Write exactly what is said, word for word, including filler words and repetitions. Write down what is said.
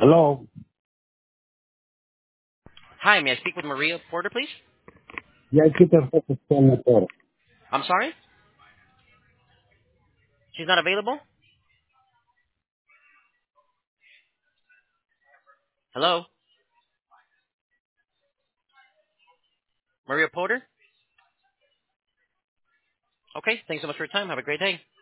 Hello. Hi, may I speak with Maria Porter, please? Ya aquí te ofrece el motor. I'm sorry? She's not available? Hello? Maria Porter? Okay, thanks so much for your time. Have a great day.